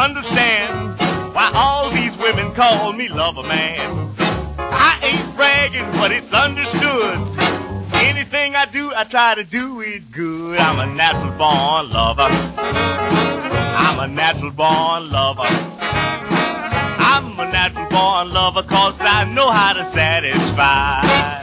understand why all these women call me lover man. I ain't bragging, but it's understood. Anything I do, I try to do it good. I'm a natural born lover. I'm a natural born lover. I'm a natural born lover 'cause I know how to satisfy.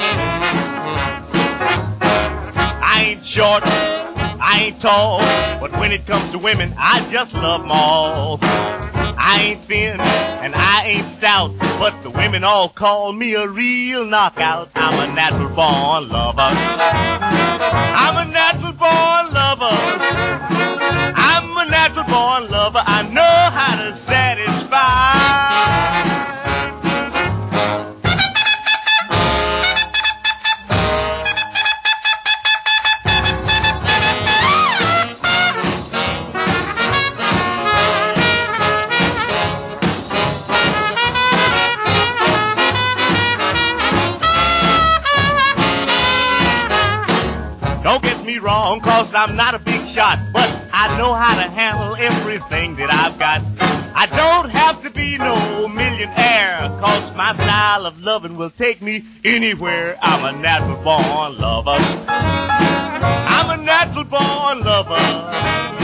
I ain't short, I ain't tall, but when it comes to women, I just love them all. I ain't thin and I ain't stout, but the women all call me a real knockout. I'm a natural born lover. I'm a natural born lover. I'm a natural born lover. I know how to satisfy. Don't get me wrong, 'cause I'm not a big shot, but I know how to handle everything that I've got. I don't have to be no millionaire, 'cause my style of loving will take me anywhere. I'm a natural born lover. I'm a natural born lover.